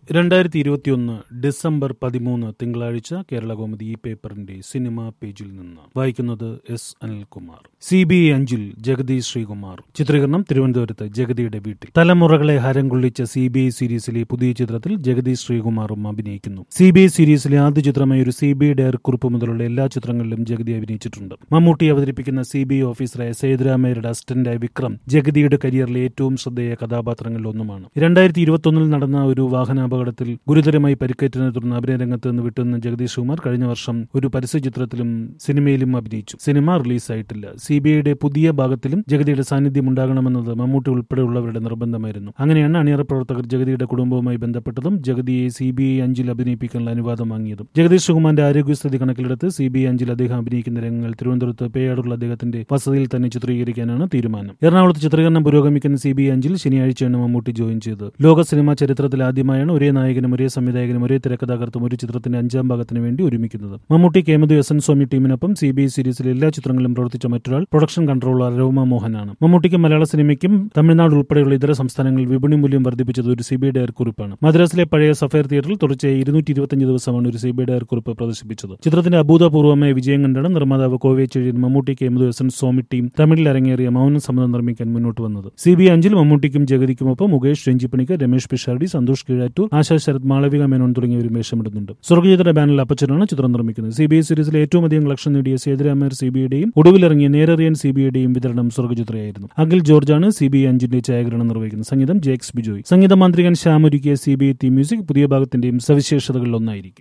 2021 December 13 തിങ്കളാഴ്ച കേരളകൗമുദി ഈ പേപ്പറിന്റെ സിനിമാ പേജിൽ നിന്ന് വായിക്കുന്നത് എസ് അനിൽകുമാർ. CBI 5 ജഗദീഷ് ശ്രീകുമാർ. ചിത്രീകരണം തിരുവനന്തപുരത്ത് ജഗതിയുടെ വീട്ടിൽ. തലമുറകളെ ഹരം കൊള്ളിച്ച CBI സീരീസിലെ പുതിയ ചിത്രത്തിൽ ജഗദീഷ് ശ്രീകുമാറും അഭിനയിക്കുന്നു. CBI സീരീസിലെ ആദ്യ ചിത്രമായ ഒരു CBI ഡയറി കുറിപ്പ് മുതലുള്ള എല്ലാ ചിത്രങ്ങളിലും ജഗതി അഭിനയിച്ചിട്ടുണ്ട്. മമ്മൂട്ടി അവതരിപ്പിക്കുന്ന CBI ഓഫീസറായ സേതുരാമയ്യരുടെ അസിസ്റ്റന്റായ വിക്രം ജഗതിയുടെ കരിയറിലെ ഏറ്റവും ശ്രദ്ധേയ കഥാപാത്രങ്ങളിൽ ഒന്നുമാണ്. 2021 നടന്ന ഒരു വാഹനാപകടത്തിൽ ഗുരുതരമായി പരിക്കേറ്റതിനെ തുടർന്ന് അഭിനയ രംഗത്ത് നിന്ന് വിട്ടുനിന്ന ജഗദീഷ് കുമാർ കഴിഞ്ഞ വർഷം ഒരു പരസ്യ ചിത്രത്തിലും സിനിമയിലും അഭിനയിച്ചു. സിനിമ റിലീസായിട്ടില്ല. CBIയുടെ പുതിയ ഭാഗത്തിലും ജഗതിയുടെ സാന്നിധ്യം ഉണ്ടാകണമെന്നത് മമ്മൂട്ടി ഉൾപ്പെടെയുള്ളവരുടെ നിർബന്ധമായിരുന്നു. അങ്ങനെയാണ് അണിയറ പ്രവർത്തകർ ജഗതിയുടെ കുടുംബവുമായി ബന്ധപ്പെട്ടതും ജഗതിയെ CBI 5 അഭിനയിപ്പിക്കാനുള്ള അനുവാദം വാങ്ങിയതും. ജഗദീഷ് കുമാറിന്റെ ആരോഗ്യസ്ഥിതി കണക്കിലെടുത്ത് CBI 5 അദ്ദേഹം അഭിനയിക്കുന്ന രംഗങ്ങൾ തിരുവനന്തപുരത്ത് പേയാടുള്ള അദ്ദേഹത്തിന്റെ വസതിയിൽ തന്നെ ചിത്രീകരിക്കാനാണ് തീരുമാനം. എറണാകുളത്ത് ചിത്രീകരണം പുരോഗമിക്കുന്ന CBI 5 ശനിയാഴ്ചയാണ് മമ്മൂട്ടി ജോയിൻ ചെയ്തത്. ലോക സിനിമാ ചരിത്രത്തിൽ ആദ്യമായാണ് ഒരേ നായകനും ഒരേ സംവിധായകനും ഒരേ തിരക്കഥാകൃത്തും ഒരു ചിത്രത്തിന്റെ 5ാം ഭാഗത്തിന് വേണ്ടി ഒരുമിക്കുന്നത്. മമ്മൂട്ടി, കേമതു, SN സ്വാമി ടീമിനൊപ്പം CBI സീരീസിലെ എല്ലാ ചിത്രങ്ങളിലും പ്രവർത്തിച്ച മറ്റൊരാൾ പ്രൊഡക്ഷൻ കൺട്രോളർ രൗമ മോഹനാണ്. മമ്മൂട്ടിക്കും മലയാള സിനിമയ്ക്കും തമിഴ്നാട് ഉൾപ്പെടെയുള്ള ഇതര സംസ്ഥാനങ്ങളിൽ വിപണി മൂല്യം വർദ്ധിപ്പിച്ചത് ഒരു CBI ഡയറി കുറിപ്പാണ്. മദ്രാസിലെ പഴയ സഫയർ തിയേറ്ററിൽ തുടർച്ചയായി 225 ദിവസമാണ് ഒരു CBI ഡയറി കുറിപ്പ് പ്രദർശിപ്പിച്ചത്. ചിത്രത്തിന്റെ അഭൂതപൂർവമായ വിജയം കണ്ടാണ് നിർമ്മാതാവ് കോവേ ചെഴിയൻ മമ്മൂട്ടി, കേമതു, SN സ്വാമി ടീം തമിഴിൽ അരങ്ങേറിയ മൗനം സമ്മതം നിർമ്മിക്കാൻ മുന്നോട്ട് വന്നത്. CBI 5 മമ്മൂട്ടിക്കും ജഗതിക്കുമൊപ്പം മുകേഷ്, രഞ്ജിപ്പണിക്കർ, രമേഷ് പിഷാരടി, സന്തോഷ് കീഴാറ്റൂർ, ആശാ ശരത്, മാളവിക മേനോൻ തുടങ്ങിയവരും വേഷമിടുന്നുണ്ട്. സ്വർഗജിയുടെ ബാനറിൽ അപ്പച്ചനാണ് ചിത്രം നിർമ്മിക്കുന്നത്. CBI സീരീസിലെ ഏറ്റവും അധികം കളക്ഷൻ നേടിയ സേതുരാമയ്യർ CBIയുടെയും ഒടുവിലിറങ്ങിയ നേരറിയൻ CBIയുടെയും വിതരണം സ്വർഗചിത്രയായിരുന്നു. അഖിൽ ജോർജാണ് CBI 5 ഛായാഗ്രഹണം നിർവഹിക്കുന്നത്. സംഗീതം ജെക്സ് ബിജോയ്. സംഗീത മാന്ത്രികൻ ശ്യാം ഒരുക്കിയ CBI തീം മ്യൂസിക് പുതിയ ഭാഗത്തിന്റെയും സവിശേഷതകളിൽ ഒന്നായിരിക്കും.